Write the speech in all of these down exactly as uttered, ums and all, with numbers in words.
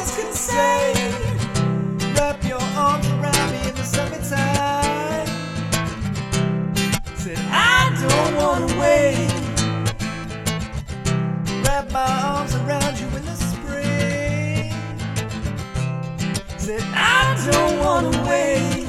words can say. Wrap your arms around me in the summertime. Said I don't wanna wait. Wrap my arms around you in the spring. Said I don't wanna wait.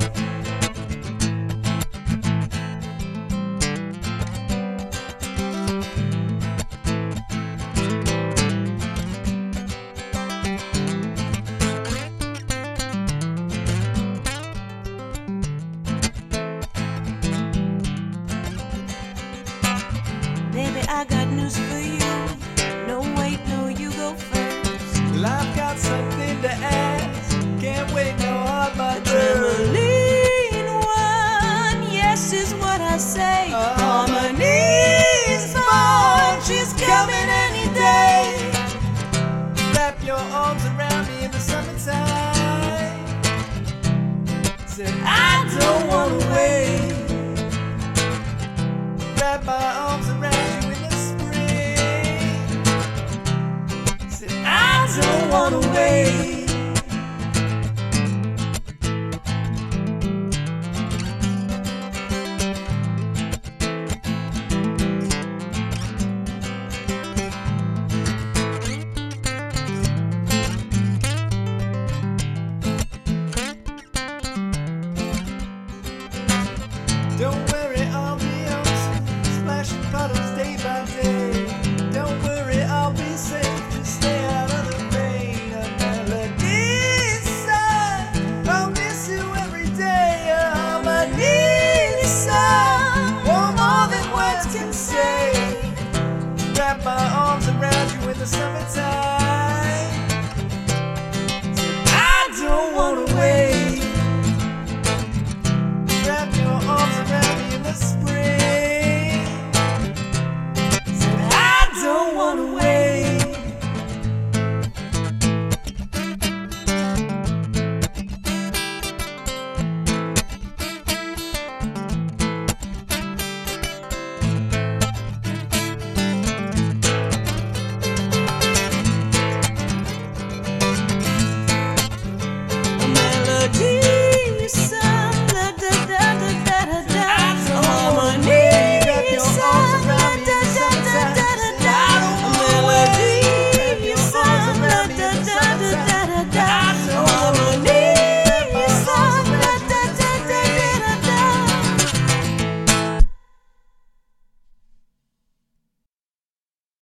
Baby, I got news for you. No, wait, no, you go first. Well, I've got something to ask. Can't wait no hard, my The girl. Tremaline one, yes is what I say. Uh, Harmony's born, she's coming any day. Wrap your arms around me in the summertime. Said I don't wanna wait. Wrap my arms around you in the spring. Said I don't wanna wait.